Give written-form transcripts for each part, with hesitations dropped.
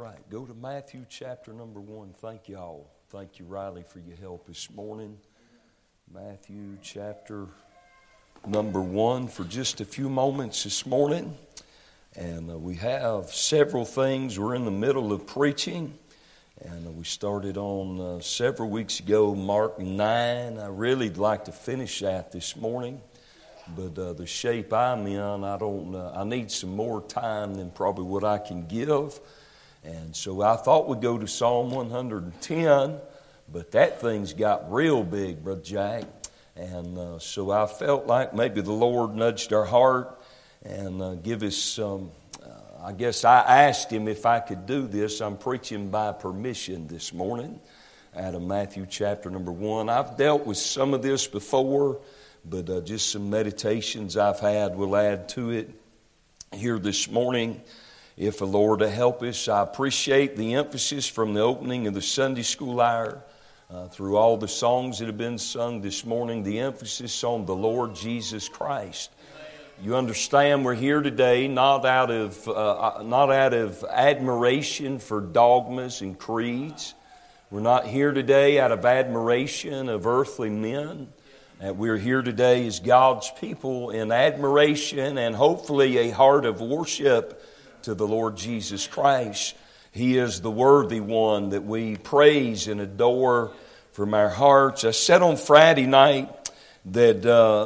right, go to Matthew chapter number 1. Thank you all. Thank you, Riley, for your help this morning. Matthew chapter number 1 for just a few moments this morning. And we have several things. We're in the middle of preaching. And we started on several weeks ago, Mark 9. I really'd like to finish that this morning. But the shape I'm in, I need some more time than probably what I can give. And so I thought we'd go to Psalm 110, but that thing's got real big, Brother Jack. And so I felt like maybe the Lord nudged our heart and give us some. I guess I asked Him if I could do this. I'm preaching by permission this morning out of Matthew chapter number 1. I've dealt with some of this before, but just some meditations I've had will add to it here this morning. If the Lord will help us, I appreciate the emphasis from the opening of the Sunday school hour through all the songs that have been sung this morning, the emphasis on the Lord Jesus Christ. You understand we're here today not out of admiration for dogmas and creeds. We're not here today out of admiration of earthly men. We're here today as God's people in admiration and hopefully a heart of worship to the Lord Jesus Christ. He is the worthy one that we praise and adore from our hearts. I said on Friday night that,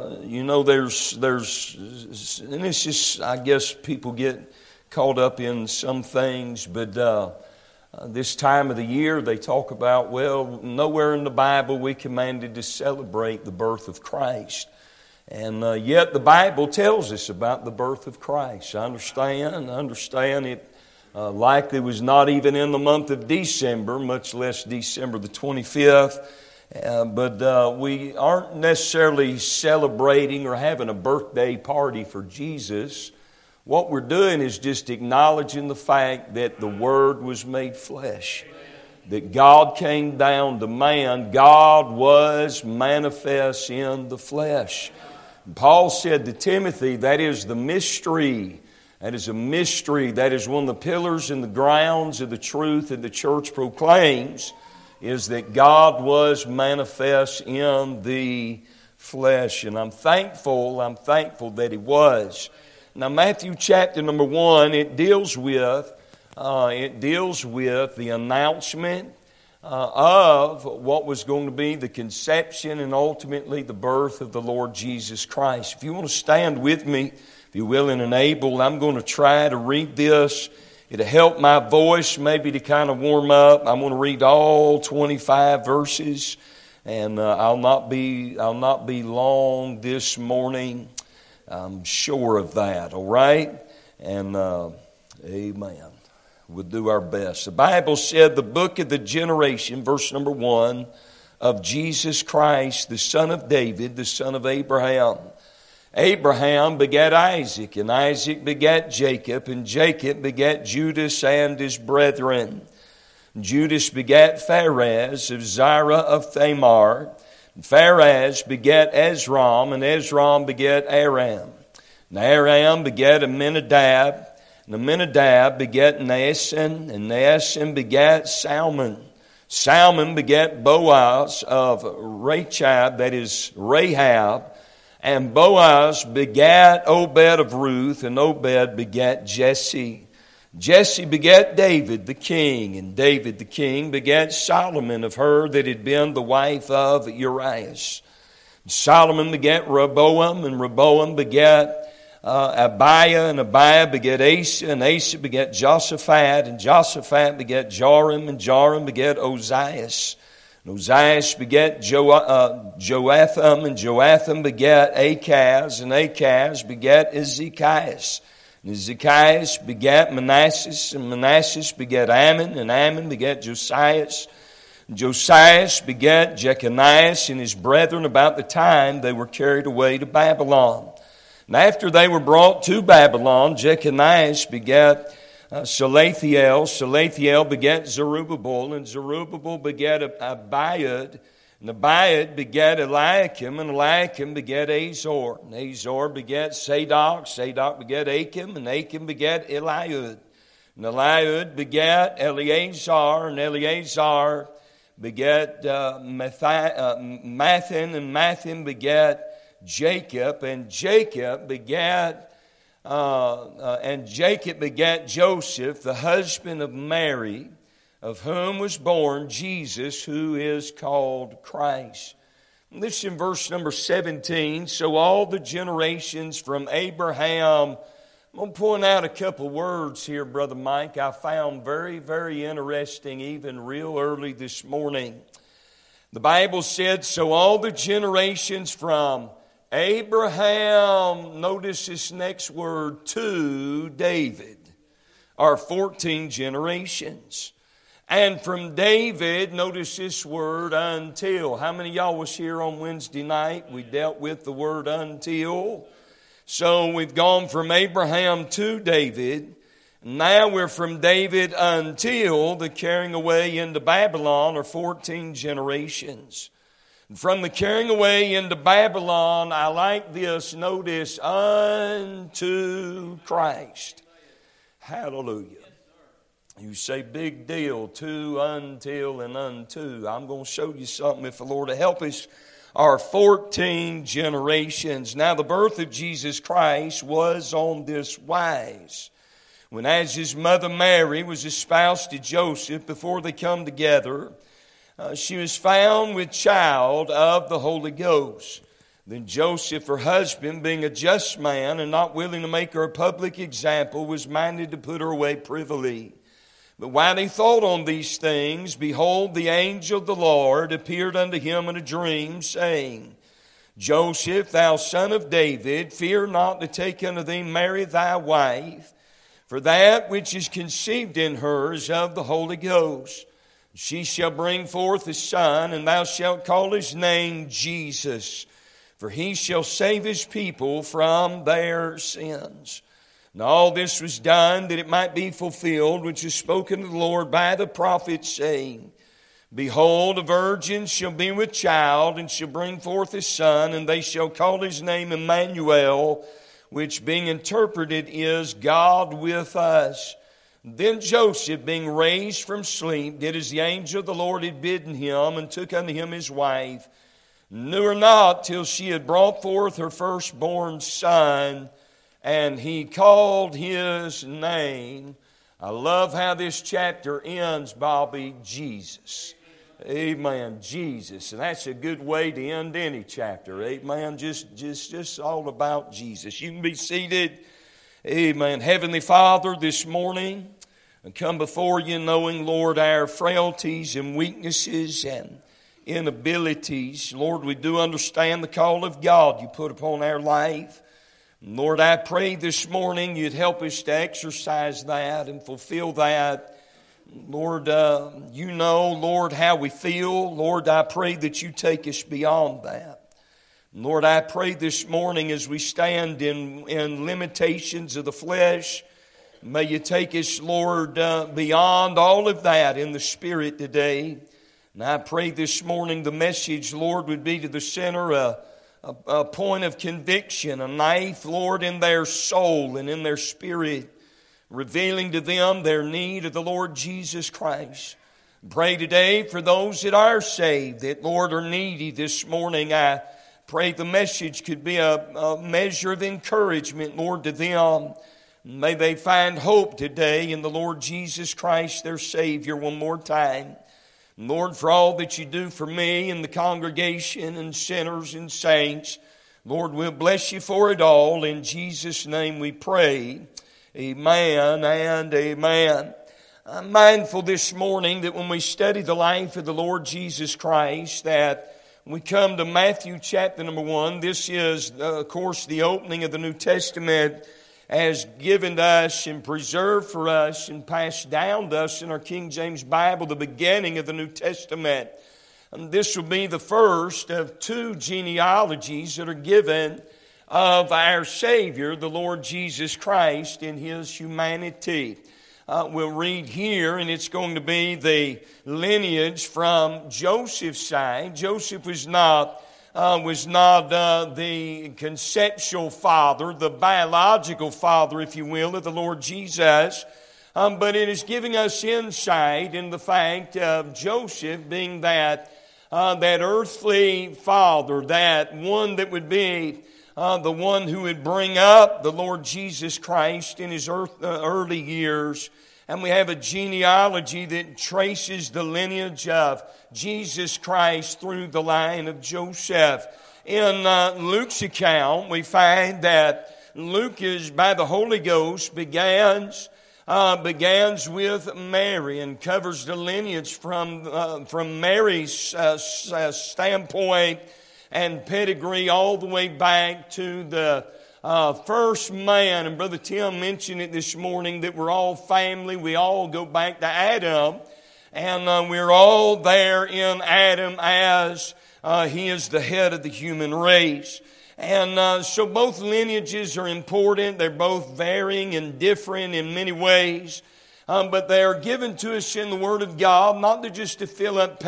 there's, and it's just, I guess people get caught up in some things, but this time of the year they talk about, well, nowhere in the Bible we commanded to celebrate the birth of Christ. And yet the Bible tells us about the birth of Christ. I understand it likely was not even in the month of December, much less December the 25th. But we aren't necessarily celebrating or having a birthday party for Jesus. What we're doing is just acknowledging the fact that the Word was made flesh. That God came down to man. God was manifest in the flesh. Paul said to Timothy, that is the mystery. That is a mystery. That is one of the pillars and the grounds of the truth that the church proclaims, is that God was manifest in the flesh. And I'm thankful that He was. Now Matthew chapter number 1, it deals with the announcement of what was going to be the conception and ultimately the birth of the Lord Jesus Christ. If you want to stand with me, if you're willing and able, I'm going to try to read this. It'll help my voice maybe to kind of warm up. I'm going to read all 25 verses, and I'll not be long this morning. I'm sure of that, all right? And amen. We'll do our best. The Bible said the book of the generation, verse number 1, of Jesus Christ, the son of David, the son of Abraham. Abraham begat Isaac, and Isaac begat Jacob, and Jacob begat Judas and his brethren. Judas begat Phares of Zerah of Thamar. And Phares begat Esrom, and Esrom begat Aram. And Aram begat Amminadab. And Amminadab begat Naasson, and Naasson begat Salmon. Salmon begat Boaz of Rachab, that is Rahab. And Boaz begat Obed of Ruth, and Obed begat Jesse. Jesse begat David the king, and David the king begat Solomon of her that had been the wife of Urias. Solomon begat Rehoboam, and Rehoboam begat Abiah, and Abiah begat Asa, and Asa begat Joshaphat, and Joshaphat begat Joram, and Joram begat Ozias. And Ozias begat Joatham, and Joatham begat Achaz, and Achaz begat Ezekias. And Ezekias begat Manasseh, and Manasseh begat Ammon, and Ammon begat Josias. And Josias begat Jeconias and his brethren about the time they were carried away to Babylon. And after they were brought to Babylon, Jeconias begat Salathiel. Salathiel begat Zerubbabel, and Zerubbabel begat Abiud, and Abiud begat Eliakim, and Eliakim begat Azor. And Azor begat Sadok. Sadok begat Achim, and Achim begat Eliud. And Eliud begat Eleazar, and Eleazar begat Matthan, and Matthan begat Jacob, and Jacob begat Joseph, the husband of Mary, of whom was born Jesus, who is called Christ. This in verse number 17. So all the generations from Abraham. I'm going to point out a couple words here, Brother Mike, I found very, very interesting even real early this morning. The Bible said, so all the generations from Abraham, notice this next word, to David, are 14 generations. And from David, notice this word, until. How many of y'all was here on Wednesday night? We dealt with the word until. So we've gone from Abraham to David. Now we're from David until the carrying away into Babylon are 14 generations. And from the carrying away into Babylon, I like this, notice, unto Christ. Hallelujah. You say big deal, to, until, and unto. I'm going to show you something if the Lord will help us. Are 14 generations. Now the birth of Jesus Christ was on this wise. When as his mother Mary was espoused to Joseph, before they come together, she was found with child of the Holy Ghost. Then Joseph, her husband, being a just man and not willing to make her a public example, was minded to put her away privily. But while he thought on these things, behold, the angel of the Lord appeared unto him in a dream, saying, Joseph, thou son of David, fear not to take unto thee Mary thy wife, for that which is conceived in her is of the Holy Ghost. She shall bring forth a son, and thou shalt call his name Jesus, for he shall save his people from their sins. And all this was done that it might be fulfilled, which is spoken of the Lord by the prophet, saying, Behold, a virgin shall be with child, and shall bring forth a son, and they shall call his name Emmanuel, which being interpreted is God with us. Then Joseph, being raised from sleep, did as the angel of the Lord had bidden him, and took unto him his wife, knew her not till she had brought forth her firstborn son, and he called his name. I love how this chapter ends, Bobby, Jesus. Amen, Jesus. And that's a good way to end any chapter. Amen, just all about Jesus. You can be seated. Amen. Heavenly Father, this morning, I come before you knowing, Lord, our frailties and weaknesses and inabilities. Lord, we do understand the call of God you put upon our life. Lord, I pray this morning you'd help us to exercise that and fulfill that. Lord, you know, Lord, how we feel. Lord, I pray that you take us beyond that. Lord, I pray this morning as we stand in limitations of the flesh, may you take us, Lord, beyond all of that in the Spirit today. And I pray this morning the message, Lord, would be to the center, a point of conviction, a knife, Lord, in their soul and in their spirit, revealing to them their need of the Lord Jesus Christ. Pray today for those that are saved, that, Lord, are needy this morning. I pray the message could be a measure of encouragement, Lord, to them. May they find hope today in the Lord Jesus Christ, their Savior, one more time. Lord, for all that you do for me and the congregation and sinners and saints, Lord, we'll bless you for it all. In Jesus' name we pray. Amen and amen. I'm mindful this morning that when we study the life of the Lord Jesus Christ, that when we come to Matthew chapter number 1, this is, of course, the opening of the New Testament as given to us and preserved for us and passed down to us in our King James Bible, the beginning of the New Testament. And this will be the first of two genealogies that are given of our Savior, the Lord Jesus Christ, in His humanity. We'll read here, and it's going to be the lineage from Joseph's side. Joseph was not the conceptual father, the biological father, if you will, of the Lord Jesus. But it is giving us insight in the fact of Joseph being that earthly father, that one that would be the one who would bring up the Lord Jesus Christ in his early years. And we have a genealogy that traces the lineage of Jesus Christ through the line of Joseph. In Luke's account, we find that Luke is, by the Holy Ghost, begins with Mary and covers the lineage from Mary's standpoint and pedigree all the way back to the first man. And Brother Tim mentioned it this morning that we're all family. We all go back to Adam. And we're all there in Adam as he is the head of the human race. And so both lineages are important. They're both varying and different in many ways. But they are given to us in the Word of God, not just to fill up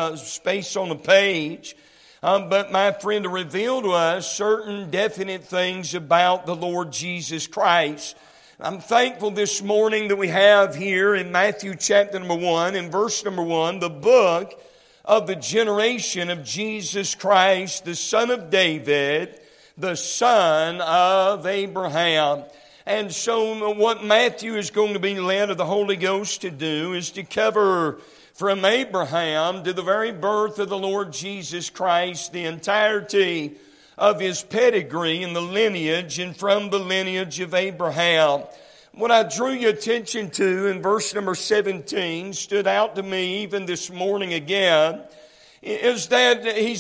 space on a page, but, my friend, to reveal to us certain definite things about the Lord Jesus Christ. I'm thankful this morning that we have here in Matthew chapter number 1, in verse number 1, the book of the generation of Jesus Christ, the son of David, the son of Abraham. And so what Matthew is going to be led of the Holy Ghost to do is to cover from Abraham to the very birth of the Lord Jesus Christ, the entirety of his pedigree and the lineage, and from the lineage of Abraham. What I drew your attention to in verse number 17 stood out to me even this morning again, is that he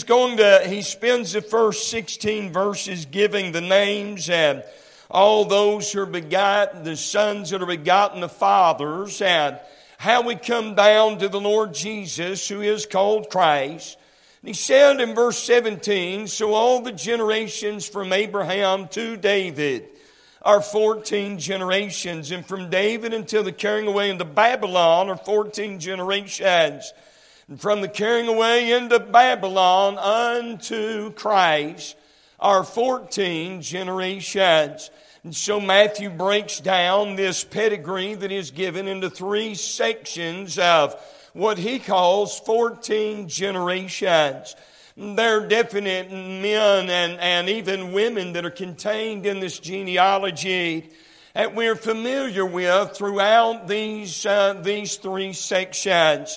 spends the first 16 verses giving the names and all those who are begotten, the sons that are begotten of fathers, and how we come down to the Lord Jesus, who is called Christ. And he said in verse 17, so all the generations from Abraham to David are 14 generations, and from David until the carrying away into Babylon are 14 generations. And from the carrying away into Babylon unto Christ are 14 generations. And so Matthew breaks down this pedigree that is given into 3 sections of what he calls 14 generations. There are definite men and even women that are contained in this genealogy that we're familiar with throughout these 3 sections.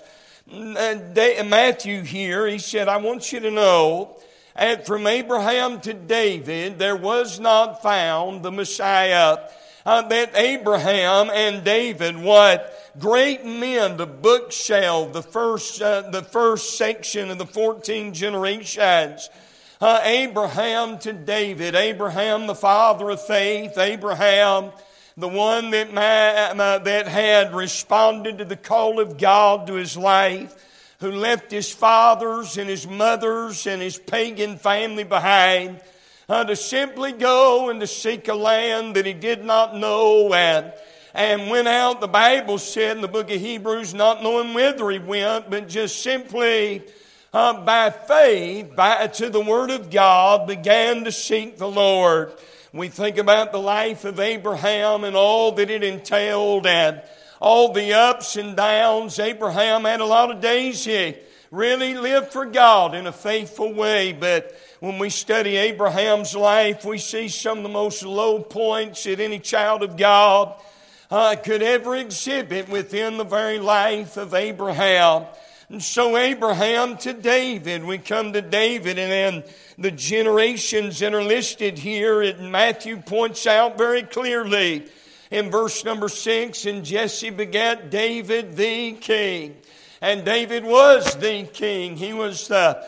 Matthew here, he said, I want you to know, and from Abraham to David, there was not found the Messiah. That Abraham and David, what great men, the bookshelf, the first section of the 14 generations. Abraham to David, Abraham the father of faith, Abraham the one that had responded to the call of God to his life, who left his fathers and his mothers and his pagan family behind to simply go and to seek a land that he did not know, and went out, the Bible said in the book of Hebrews, not knowing whither he went, but just simply by faith, to the Word of God, began to seek the Lord. We think about the life of Abraham and all that it entailed and all the ups and downs. Abraham had a lot of days he really lived for God in a faithful way, but when we study Abraham's life, we see some of the most low points that any child of God could ever exhibit within the very life of Abraham. And so Abraham to David, we come to David, and then the generations that are listed here, and Matthew points out very clearly in verse number 6, and Jesse begat David the king. And David was the king. He was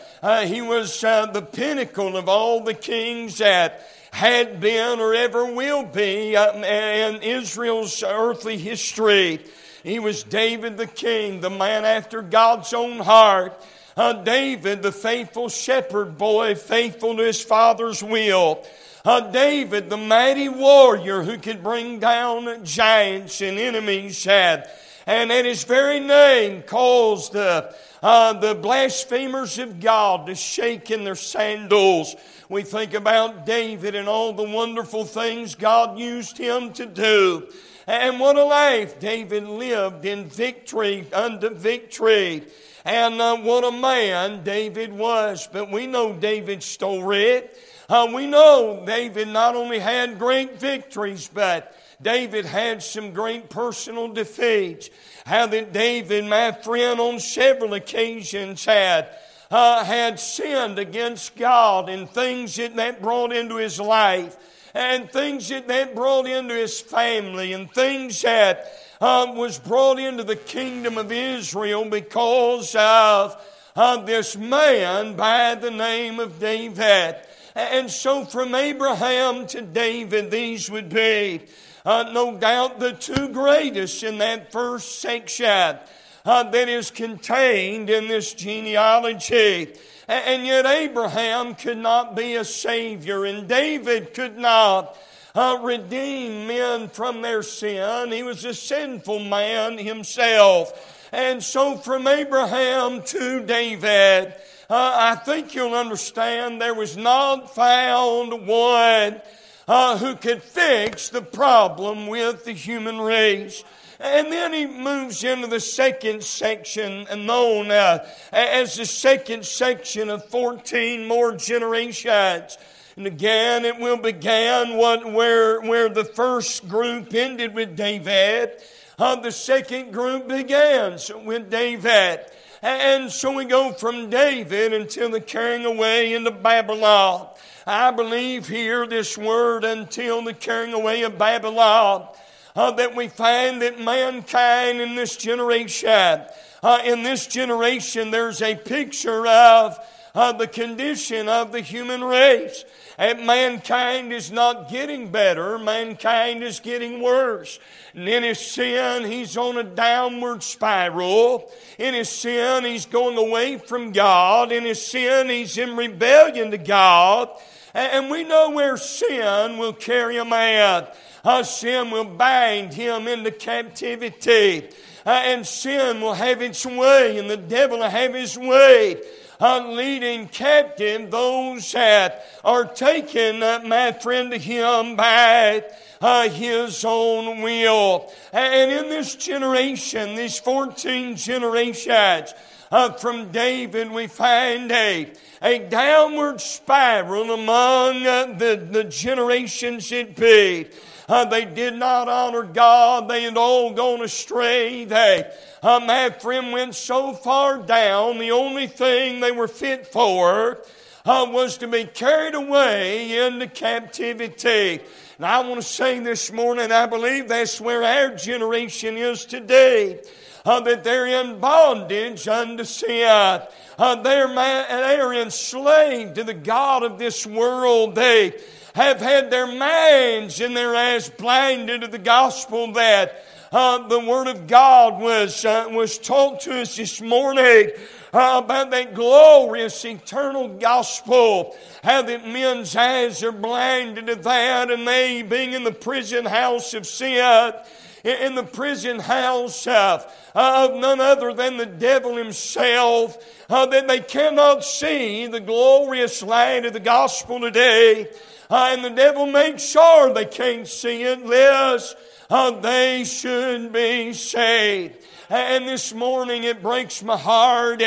the pinnacle of all the kings that had been or ever will be in Israel's earthly history. He was David the king, the man after God's own heart. David, the faithful shepherd boy, faithful to his father's will. David, the mighty warrior who could bring down giants and enemies, and at his very name caused the blasphemers of God to shake in their sandals. We think about David and all the wonderful things God used him to do. And what a life David lived in victory unto victory. And what a man David was. But we know David's story. We know David not only had great victories, but David had some great personal defeats. How that David, my friend, on several occasions had sinned against God, and things that brought into his life, and things that brought into his family, and things that was brought into the kingdom of Israel because of this man by the name of David. And so from Abraham to David, these would be no doubt the two greatest in that first section that is contained in this genealogy. And yet Abraham could not be a Savior, and David could not redeem men from their sin. He was a sinful man himself. And so from Abraham to David, I think you'll understand there was not found one who could fix the problem with the human race. And then he moves into the second section, known as the second section of 14 more generations. And again, it will begin where the first group ended with David. The second group begins with David. And so we go from David until the carrying away into Babylon. I believe here this word, until the carrying away of Babylon, that we find that mankind in this generation, there's a picture of the condition of the human race. And mankind is not getting better. Mankind is getting worse. And in his sin, he's on a downward spiral. In his sin, he's going away from God. In his sin, he's in rebellion to God. And we know where sin will carry a man. Sin will bind him into captivity. And sin will have its way, and the devil will have his way, leading captive those that are taken, my friend, to him by his own will. And in this generation, these 14 generations from David, we find a downward spiral among the generations it be. They did not honor God. They had all gone astray. They, my friend, went so far down, the only thing they were fit for was to be carried away into captivity. And I want to say this morning, I believe that's where our generation is today. That they're in bondage unto sin. They're enslaved to the God of this world. They have had their minds and their eyes blinded to the gospel that the Word of God was taught to us this morning about that glorious eternal gospel. How that men's eyes are blinded to that, and they, being in the prison house of sin, in the prison house of none other than the devil himself, that they cannot see the glorious light of the gospel today. And the devil makes sure they can't see it, lest they should be saved. And this morning it breaks my heart.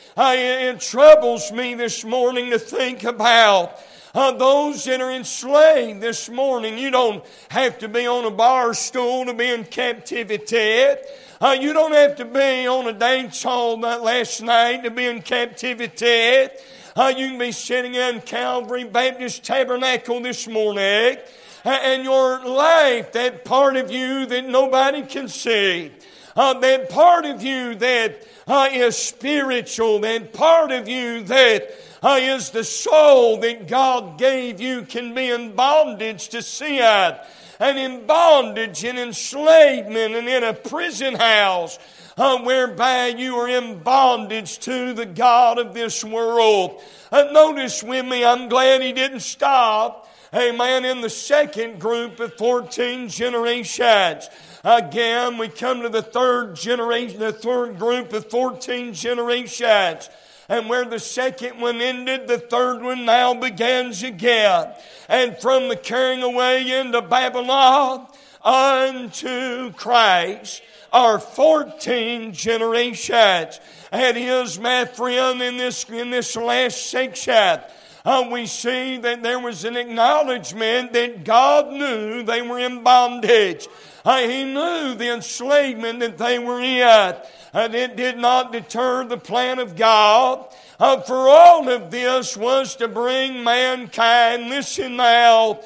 It troubles me this morning to think about those that are enslaved this morning. You don't have to be on a bar stool to be in captivity. You don't have to be on a dance hall last night to be in captivity. You can be sitting in Calvary Baptist Tabernacle this morning, and your life, that part of you that nobody can see, that part of you that is spiritual, that part of you that is the soul that God gave you, can be in bondage to sin, and in bondage and enslavement, and in a prison house whereby you are in bondage to the God of this world. Notice with me, I'm glad he didn't stop, amen, in the second group of 14 generations. Again, we come to the third generation, the third group of 14 generations. And where the second one ended, the third one now begins again. And from the carrying away into Babylon, unto Christ are 14 generations. And is, my friend, in this last section, we see that there was an acknowledgement that God knew they were in bondage. He knew the enslavement that they were in. And it did not deter the plan of God. For all of this was to bring mankind, listen now,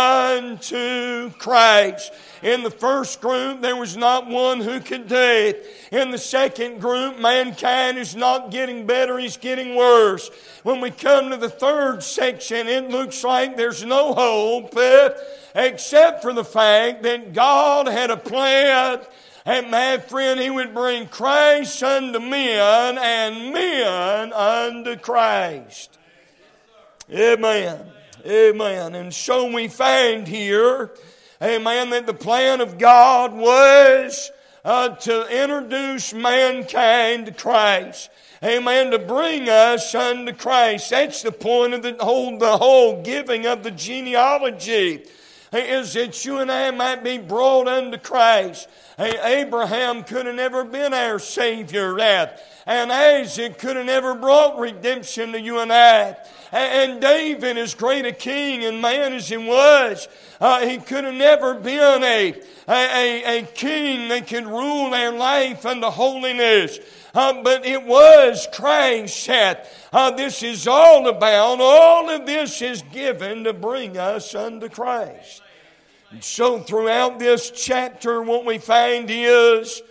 unto Christ. In the first group, there was not one who could do it. In the second group, mankind is not getting better, he's getting worse. When we come to the third section, it looks like there's no hope except for the fact that God had a plan. And my friend, He would bring Christ unto men and men unto Christ. Amen. Amen. And so we find here, amen, that the plan of God was to introduce mankind to Christ. Amen. To bring us unto Christ. That's the point of the whole giving of the genealogy. Is that you and I might be brought unto Christ. Abraham could have never been our Savior. And Isaac could have never brought redemption to you and I. And David, as great a king and man as he was, he could have never been a king that could rule our life unto holiness. But it was Christ that this is all about. All of this is given to bring us unto Christ. And so throughout this chapter, what we find is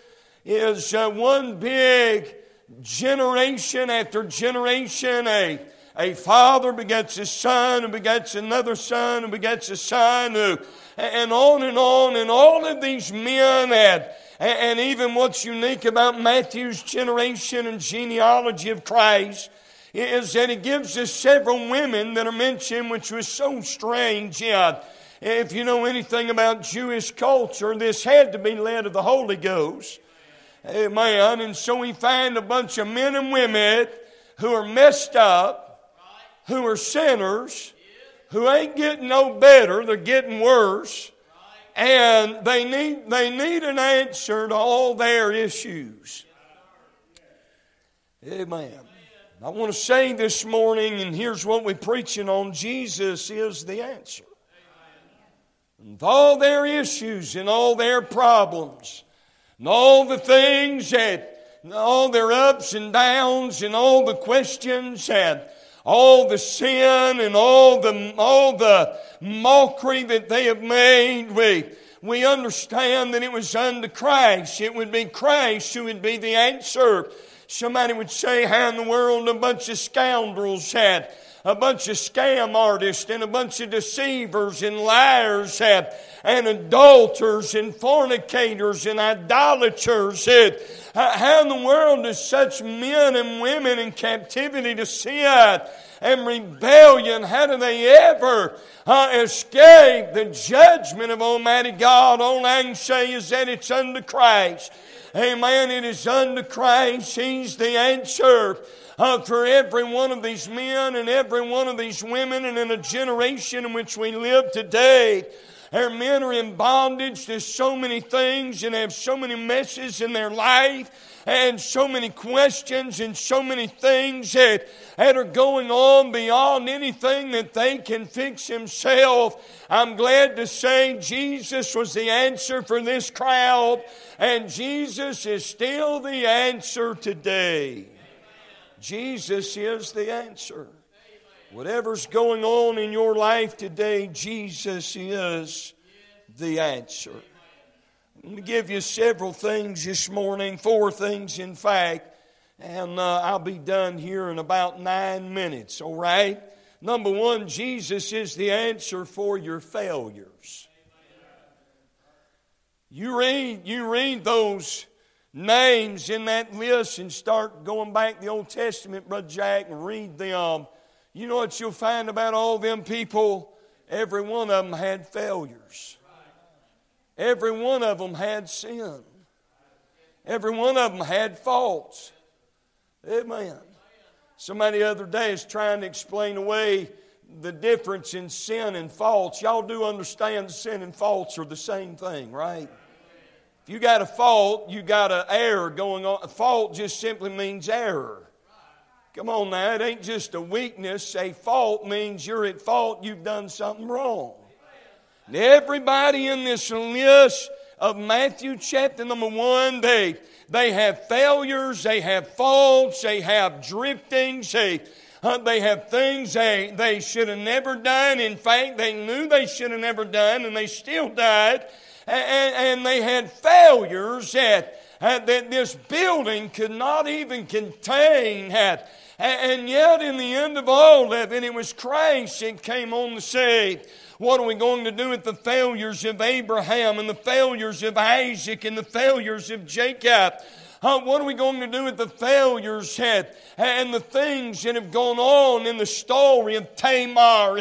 one big generation after generation. A father begets a son, who begets another son, who begets a son, and on and on. And all of these men and even what's unique about Matthew's generation and genealogy of Christ is that it gives us several women that are mentioned, which was so strange. If you know anything about Jewish culture, this had to be led of the Holy Ghost. Amen. And so we find a bunch of men and women who are messed up, who are sinners, who ain't getting no better, they're getting worse. And they need an answer to all their issues. Amen. I want to say this morning, and here's what we're preaching on, Jesus is the answer. With all their issues and all their problems, and all the things all their ups and downs, and all the questions, and all the sin, and all the mockery that they have made, we understand that it was unto Christ. It would be Christ who would be the answer. Somebody would say, how in the world a bunch of scoundrels had, a bunch of scam artists and a bunch of deceivers and liars and adulterers and fornicators and idolaters. How in the world does such men and women in captivity to sin and rebellion, how do they ever escape the judgment of Almighty God? All I can say is that it's unto Christ. Amen. It is unto Christ. He's the answer for every one of these men and every one of these women. And in a generation in which we live today, our men are in bondage to so many things and have so many messes in their life and so many questions and so many things that are going on beyond anything that they can fix themselves. I'm glad to say Jesus was the answer for this crowd, and Jesus is still the answer today. Jesus is the answer. Whatever's going on in your life today, Jesus is the answer. I'm going to give you several things this morning, 4 things in fact, and I'll be done here in about 9 minutes, all right? Number 1, Jesus is the answer for your failures. You read those names in that list and start going back to the Old Testament, Brother Jack, and read them. You know what you'll find about all them people? Every one of them had failures. Every one of them had sin. Every one of them had faults. Amen. Somebody the other day is trying to explain away the difference in sin and faults. Y'all do understand sin and faults are the same thing, right? If you got a fault, you got an error going on. A fault just simply means error. Come on now, it ain't just a weakness. A fault means you're at fault, you've done something wrong. And everybody in this list of Matthew chapter number 1, they have failures, they have faults, they have driftings, they have things they should have never done. In fact, they knew they should have never done, and they still died. And they had failures that this building could not even contain. And yet, in the end of all of it, it was Christ that came on the scene. What are we going to do with the failures of Abraham and the failures of Isaac and the failures of Jacob? What are we going to do with the failures and the things that have gone on in the story of Tamar?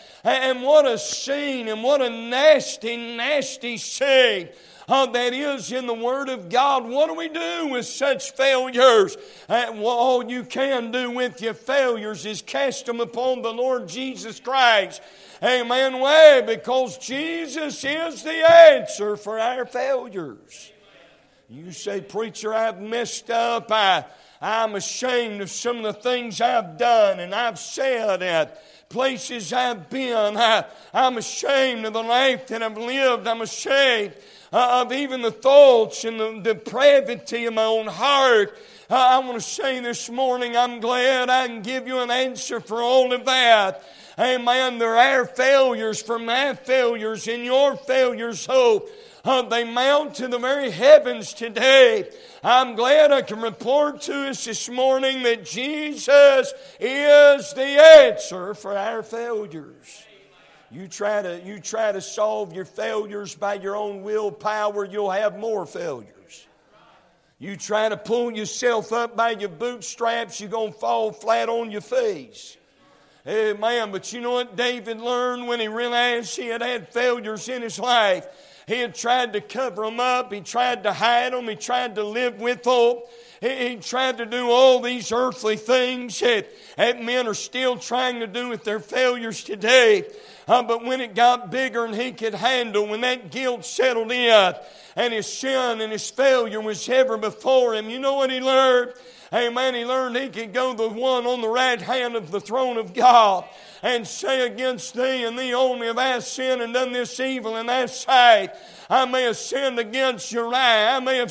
And what a scene and what a nasty, nasty scene that is in the Word of God. What do we do with such failures? All you can do with your failures is cast them upon the Lord Jesus Christ. Amen. Why? Because Jesus is the answer for our failures. You say, preacher, I've messed up. I'm ashamed of some of the things I've done and I've said at places I've been. I'm ashamed of the life that I've lived. I'm ashamed of even the thoughts and the depravity of my own heart. I want to say this morning, I'm glad I can give you an answer for all of that. Amen. There are failures for my failures and your failures, hope. They mount to the very heavens today. I'm glad I can report to us this morning that Jesus is the answer for our failures. You try to solve your failures by your own willpower, you'll have more failures. You try to pull yourself up by your bootstraps, you're going to fall flat on your face. Amen. But you know what David learned when he realized he had had failures in his life? He had tried to cover them up. He tried to hide them. He tried to live with them. He tried to do all these earthly things that men are still trying to do with their failures today. But when it got bigger and he could handle, when that guilt settled in and his sin and his failure was ever before him, you know what he learned? Amen. He learned he could go the one on the right hand of the throne of God and say, against thee and thee only have I sinned and done this evil in thy sight. I may have sinned against Uriah. I may have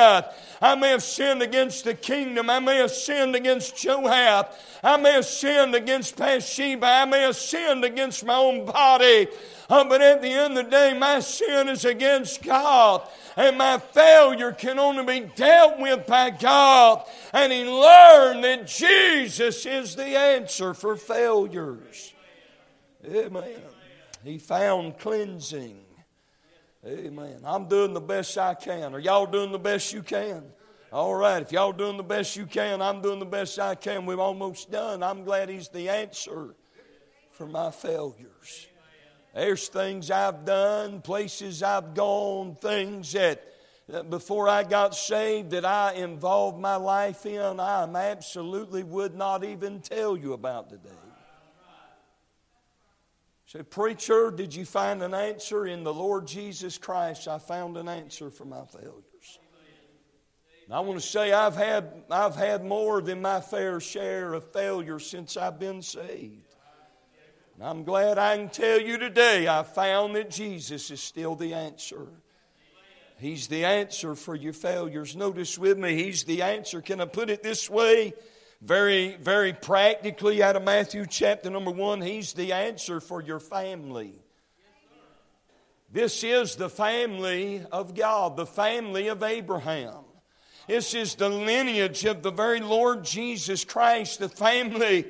sinned against the kingdom. I may have sinned against Joab. I may have sinned against Bathsheba. I may have sinned against my own body. But at the end of the day, my sin is against God. And my failure can only be dealt with by God. And he learned that Jesus is the answer for failures. Amen. He found cleansing. Amen. I'm doing the best I can. Are y'all doing the best you can? All right. If y'all doing the best you can, I'm doing the best I can. We've almost done. I'm glad he's the answer for my failures. There's things I've done, places I've gone, things that before I got saved that I involved my life in, I absolutely would not even tell you about today. Say, preacher, did you find an answer in the Lord Jesus Christ? I found an answer for my failures. And I want to say I've had more than my fair share of failures since I've been saved. And I'm glad I can tell you today I found that Jesus is still the answer. He's the answer for your failures. Notice with me, He's the answer. Can I put it this way? Very, very practically out of Matthew chapter number 1, He's the answer for your family. This is the family of God, the family of Abraham. This is the lineage of the very Lord Jesus Christ, the family,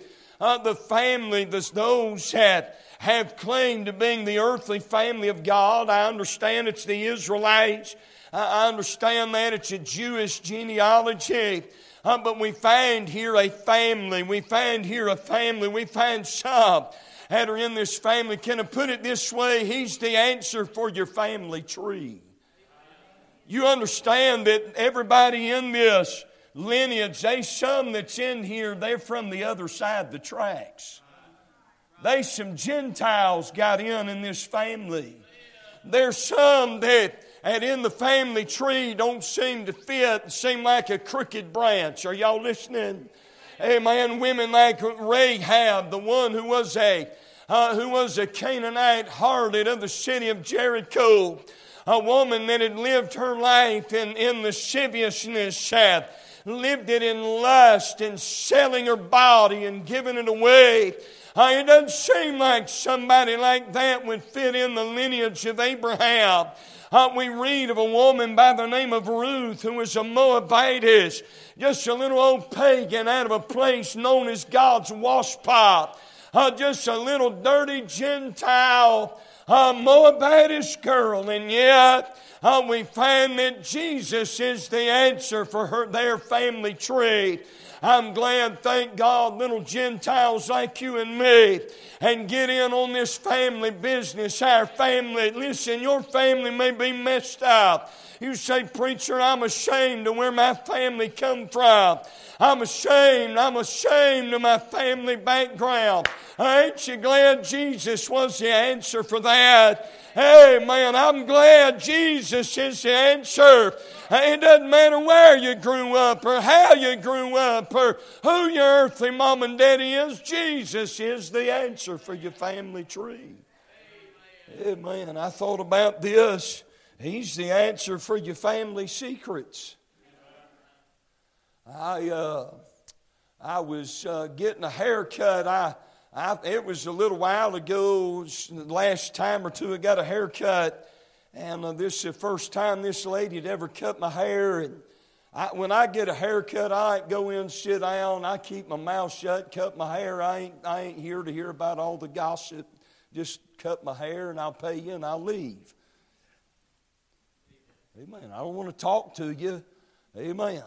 those that have claimed to being the earthly family of God. I understand it's the Israelites. I understand that it's a Jewish genealogy. But we find here a family. We find here a family. We find some that are in this family. Can I put it this way? He's the answer for your family tree. You understand that everybody in this lineage, some that's in here, they're from the other side of the tracks. There's some Gentiles got in this family. There's some that in the family tree don't seem to fit, seem like a crooked branch. Are y'all listening? Amen. Women like Rahab, the one who was a Canaanite harlot of the city of Jericho, a woman that had lived her life in lasciviousness, lived it in lust and selling her body and giving it away. It doesn't seem like somebody like that would fit in the lineage of Abraham. We read of a woman by the name of Ruth who was a Moabitess, just a little old pagan out of a place known as God's washpot. Just a little dirty Gentile Moabitess girl. And yet we find that Jesus is the answer for their family tree. I'm glad, thank God, little Gentiles like you and me and get in on this family business. Our family, listen, your family may be messed up. You say, preacher, I'm ashamed of where my family come from. I'm ashamed of my family background. Ain't you glad Jesus was the answer for that? Hey, man, I'm glad Jesus is the answer. It doesn't matter where you grew up or how you grew up or who your earthly mom and daddy is. Jesus is the answer for your family tree. Amen. I thought about this. He's the answer for your family secrets. I was getting a haircut. It was a little while ago, the last time or two I got a haircut. And this is the first time this lady had ever cut my hair. And when I get a haircut, I ain't go in, sit down. I keep my mouth shut, cut my hair. I ain't here to hear about all the gossip. Just cut my hair and I'll pay you and I'll leave. Amen. I don't want to talk to you. Amen.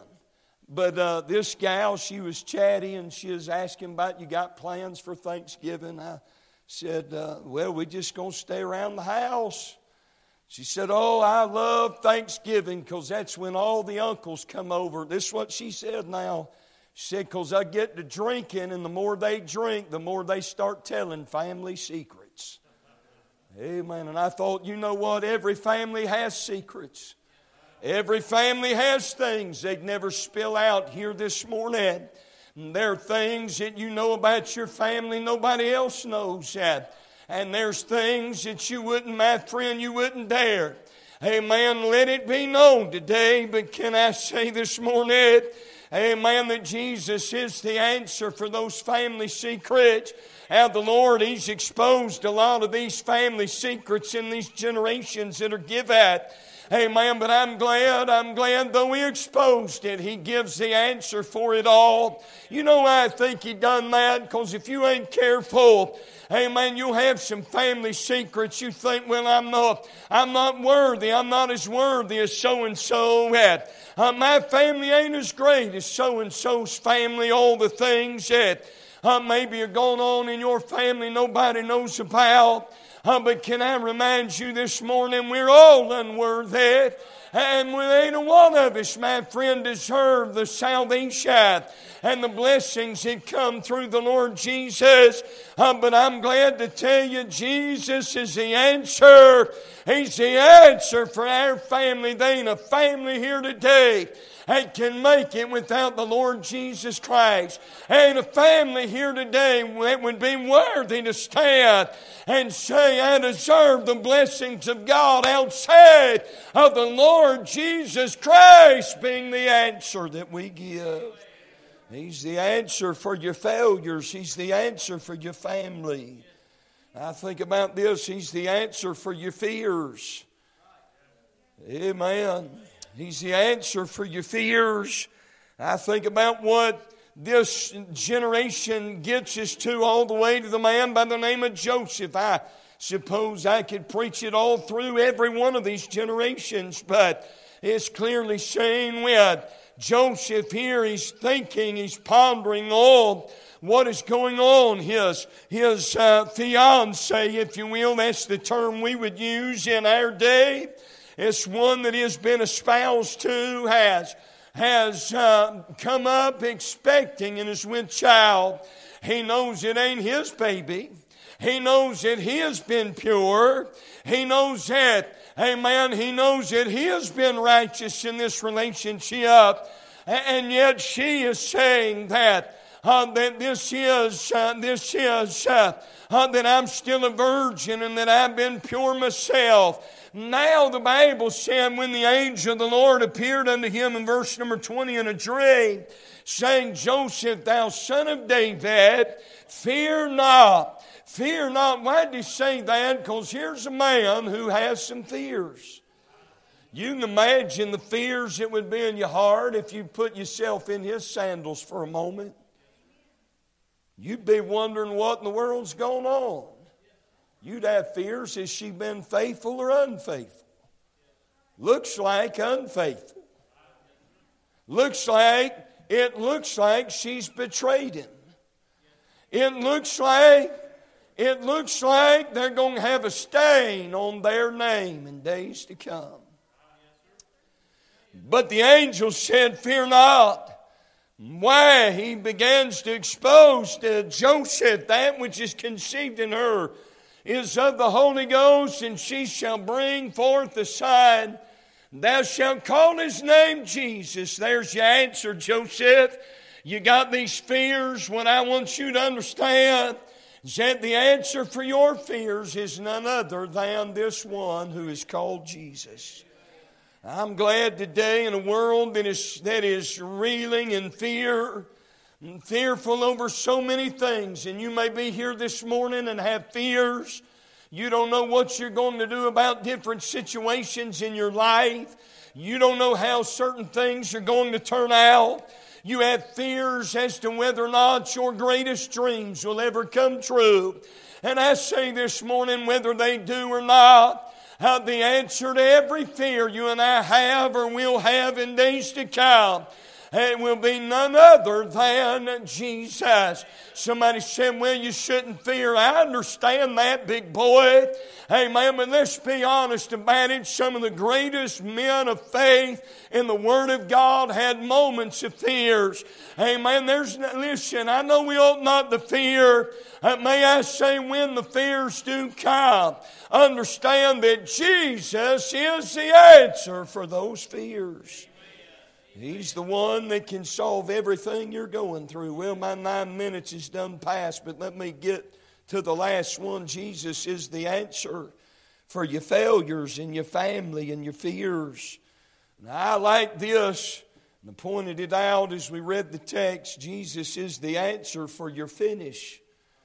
But this gal, she was chatty and she was asking about, you got plans for Thanksgiving? I said, well, we're just going to stay around the house. She said, oh, I love Thanksgiving because that's when all the uncles come over. This is what she said now. She said, because I get to drinking, and the more they drink, the more they start telling family secrets. Amen. And I thought, you know what? Every family has secrets. Every family has things they'd never spill out here this morning. And there are things that you know about your family nobody else knows that. And there's things that you wouldn't, my friend, you wouldn't dare. Amen. Let it be known today. But can I say this morning, amen, that Jesus is the answer for those family secrets. And the Lord, He's exposed a lot of these family secrets in these generations that are given. Amen. But I'm glad though He exposed it, He gives the answer for it all. You know why I think He done that? Because if you ain't careful, amen, you'll have some family secrets. You think, well, I'm not worthy. I'm not as worthy as so-and-so. My family ain't as great as so-and-so's family. All the things that maybe are going on in your family nobody knows about. But can I remind you this morning, we're all unworthy. And ain't a one of us, my friend, deserve the salvation and the blessings that come through the Lord Jesus. But I'm glad to tell you, Jesus is the answer. He's the answer for our family. There ain't a family here today that can make it without the Lord Jesus Christ. Ain't a family here today that would be worthy to stand and say, I deserve the blessings of God outside of the Lord Jesus Christ being the answer that we give. He's the answer for your failures. He's the answer for your family. I think about this. He's the answer for your fears. Amen. He's the answer for your fears. I think about what this generation gets us to all the way to the man by the name of Joseph. I suppose I could preach it all through every one of these generations, but it's clearly saying with Joseph here, he's thinking, he's pondering on what is going on. His fiancée, if you will, that's the term we would use in our day. It's one that he has been espoused to, has come up expecting and is with child. He knows it ain't his baby. He knows that he has been pure. He knows that, amen, he knows that he has been righteous in this relationship. And yet she is saying that that I'm still a virgin and that I've been pure myself. Now the Bible said when the angel of the Lord appeared unto him in verse number 20 in a dream, saying, Joseph, thou son of David, fear not. Fear not. Why did he say that? Because here's a man who has some fears. You can imagine the fears that would be in your heart if you put yourself in his sandals for a moment. You'd be wondering what in the world's going on. You'd have fears. Has she been faithful or unfaithful? Looks like unfaithful. Looks like she's betrayed him. It looks like they're going to have a stain on their name in days to come. But the angel said, fear not. Why? He begins to expose to Joseph that which is conceived in her is of the Holy Ghost, and she shall bring forth a son. Thou shalt call his name Jesus. There's your answer, Joseph. You got these fears. What I want you to understand is that the answer for your fears is none other than this one who is called Jesus. I'm glad today in a world that is reeling in fear, and fearful over so many things. And you may be here this morning and have fears. You don't know what you're going to do about different situations in your life. You don't know how certain things are going to turn out. You have fears as to whether or not your greatest dreams will ever come true. And I say this morning, whether they do or not, the answer to every fear you and I have or will have in days to come, it will be none other than Jesus. Somebody said, well, you shouldn't fear. I understand that, big boy. Amen. But let's be honest about it. Some of the greatest men of faith in the Word of God had moments of fears. Amen. Listen, I know we ought not to fear. May I say, when the fears do come, understand that Jesus is the answer for those fears. He's the one that can solve everything you're going through. Well, my 9 minutes is done past, but let me get to the last one. Jesus is the answer for your failures and your family and your fears. Now, I like this, and I pointed it out as we read the text. Jesus is the answer for your finish.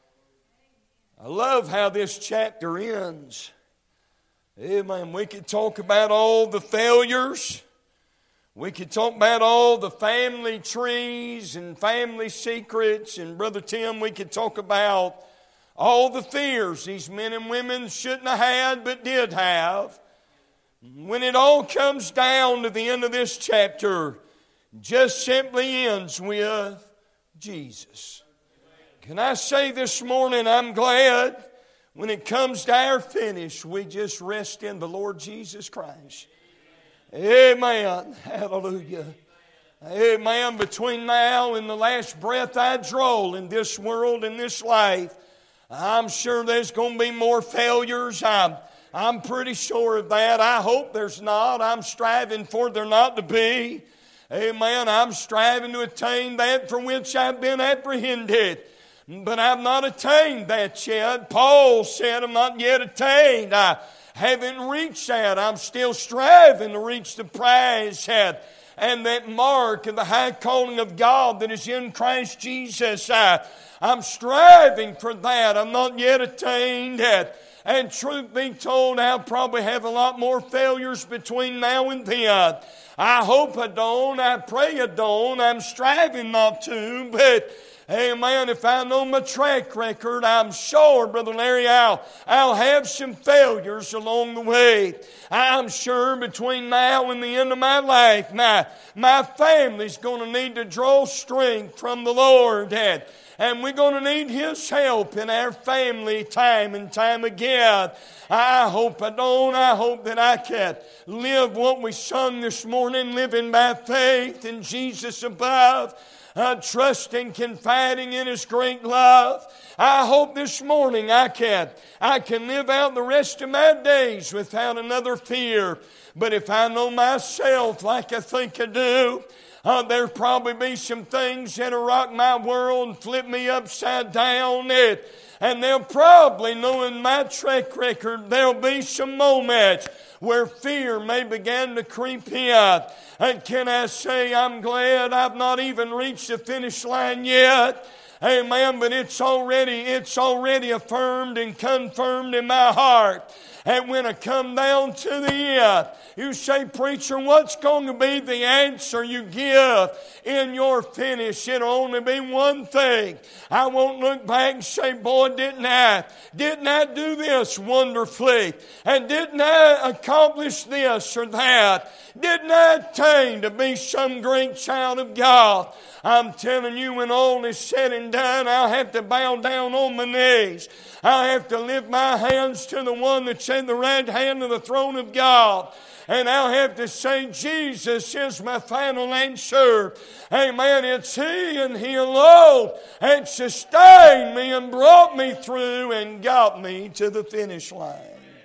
I love how this chapter ends. Amen. We could talk about all the failures. We could talk about all the family trees and family secrets. And Brother Tim, we could talk about all the fears these men and women shouldn't have had but did have. When it all comes down to the end of this chapter, just simply ends with Jesus. Can I say this morning, I'm glad when it comes to our finish, we just rest in the Lord Jesus Christ. Amen. Hallelujah. Amen. Between now and the last breath I draw in this world, in this life, I'm sure there's going to be more failures. I'm pretty sure of that. I hope there's not. I'm striving for there not to be. Amen. I'm striving to attain that for which I've been apprehended. But I've not attained that yet. Paul said, I'm not yet attained. I haven't reached that. I'm still striving to reach the prize and that mark of the high calling of God that is in Christ Jesus. I'm striving for that. I'm not yet attained that. And truth be told, I'll probably have a lot more failures between now and then. I hope I don't. I pray I don't. I'm striving not to, but amen. If I know my track record, I'm sure, Brother Larry, I'll have some failures along the way. I'm sure between now and the end of my life, my family's going to need to draw strength from the Lord. And we're going to need His help in our family time and time again. I hope I don't. I hope that I can live what we sung this morning, living by faith in Jesus above. trusting, confiding in His great love. I hope this morning I can live out the rest of my days without another fear. But if I know myself like I think I do, there'll probably be some things that'll rock my world and flip me upside down. And they'll probably, knowing my track record, there'll be some moments where fear may begin to creep in. And can I say I'm glad I've not even reached the finish line yet? Amen. But it's already affirmed and confirmed in my heart. And when I come down to the end, you say, preacher, what's going to be the answer you give in your finish? It'll only be one thing. I won't look back and say, boy, didn't I do this wonderfully? And didn't I accomplish this or that? Didn't I attain to be some great child of God? I'm telling you, when all is said and done, I'll have to bow down on my knees. I'll have to lift my hands to the one that's in the right hand of the throne of God. And I'll have to say, Jesus is my final answer. Amen. It's He and He alone that sustained me and brought me through and got me to the finish line.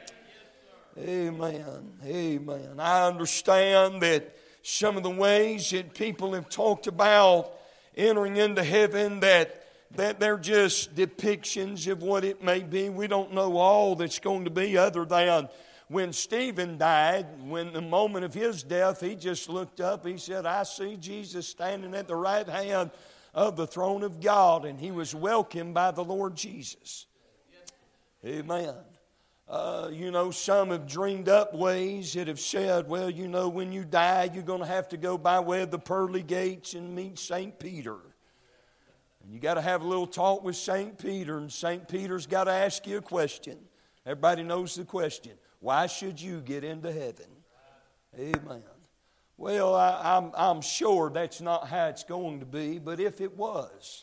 Amen. Amen. I understand that some of the ways that people have talked about entering into heaven, that they're just depictions of what it may be. We don't know all that's going to be, other than when Stephen died, when the moment of his death, he just looked up. He said, I see Jesus standing at the right hand of the throne of God. And he was welcomed by the Lord Jesus. Amen. Some have dreamed up ways that have said, well, when you die, you're going to have to go by way of the pearly gates and meet St. Peter. And you got to have a little talk with St. Peter, and St. Peter's got to ask you a question. Everybody knows the question. Why should you get into heaven? Amen. Well, I'm sure that's not how it's going to be, but if it was,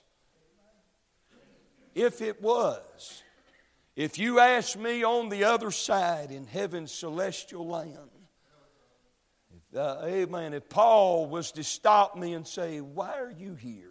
if you ask me on the other side in heaven's celestial land, amen, if Paul was to stop me and say, why are you here?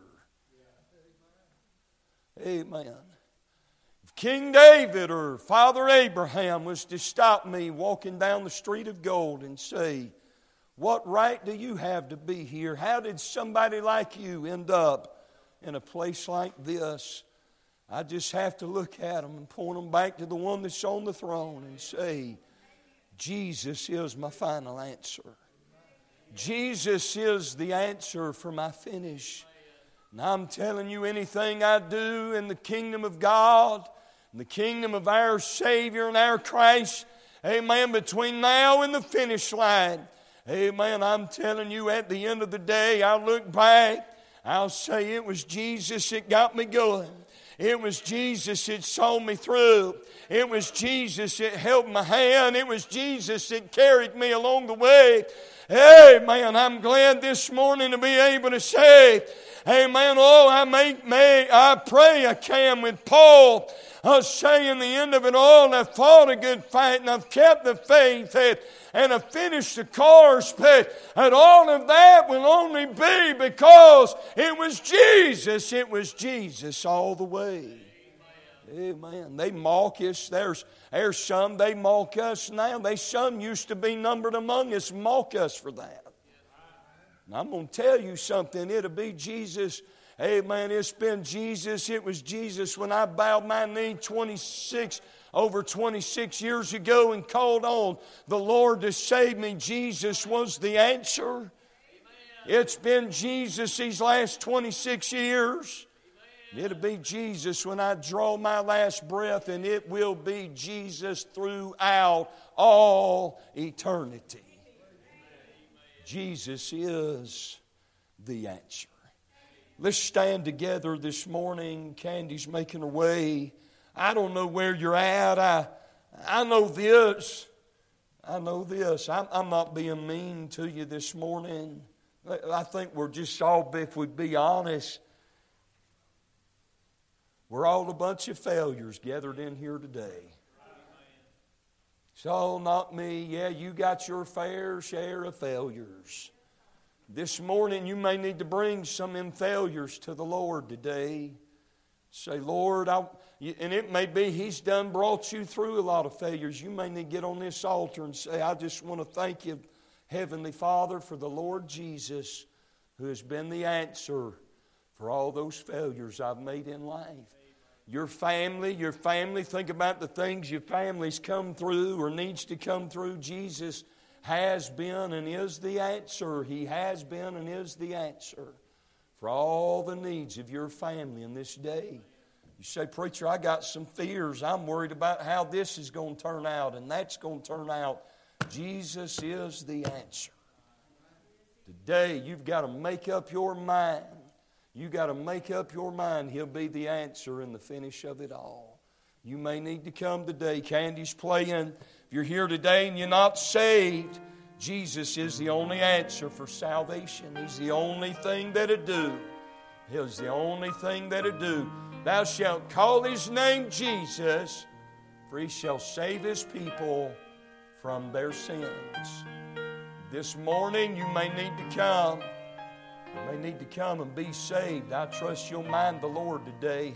Amen. If King David or Father Abraham was to stop me walking down the street of gold and say, what right do you have to be here? How did somebody like you end up in a place like this? I just have to look at them and point them back to the one that's on the throne and say, Jesus is my final answer. Jesus is the answer for my finish. And I'm telling you, anything I do in the kingdom of God, in the kingdom of our Savior and our Christ, amen, between now and the finish line, amen, I'm telling you, at the end of the day, I'll look back, I'll say it was Jesus that got me going. It was Jesus that saw me through. It was Jesus that held my hand. It was Jesus that carried me along the way. Amen. I'm glad this morning to be able to say, amen. Oh, I pray I can with Paul. I'll say in the end of it all, I've fought a good fight and I've kept the faith and I've finished the course. But all of that will only be because it was Jesus. It was Jesus all the way. Amen. They mock us. There's some, they mock us now. Some used to be numbered among us, mock us for that. And I'm going to tell you something. It'll be Jesus. Amen. It's been Jesus. It was Jesus when I bowed my knee over 26 years ago and called on the Lord to save me. Jesus was the answer. It's been Jesus these last 26 years. It'll be Jesus when I draw my last breath, and it will be Jesus throughout all eternity. Jesus is the answer. Let's stand together this morning. Candy's making her way. I don't know where you're at. I know this. I'm not being mean to you this morning. I think we're just all, if we'd be honest, we're all a bunch of failures gathered in here today. So, not me. Yeah, you got your fair share of failures. This morning you may need to bring some of them failures to the Lord today. Say, Lord, and it may be He's done brought you through a lot of failures. You may need to get on this altar and say, I just want to thank you, Heavenly Father, for the Lord Jesus, who has been the answer for all those failures I've made in life. Your family, think about the things your family's come through or needs to come through. Jesus has been and is the answer. He has been and is the answer for all the needs of your family in this day. You say, preacher, I got some fears. I'm worried about how this is going to turn out and that's going to turn out. Jesus is the answer. Today, you've got to make up your mind. You've got to make up your mind. He'll be the answer in the finish of it all. You may need to come today. Candy's playing. If you're here today and you're not saved, Jesus is the only answer for salvation. He's the only thing that'll do. He's the only thing that'll do. Thou shalt call His name Jesus, for He shall save His people from their sins. This morning you may need to come. You may need to come and be saved. I trust you'll mind the Lord today.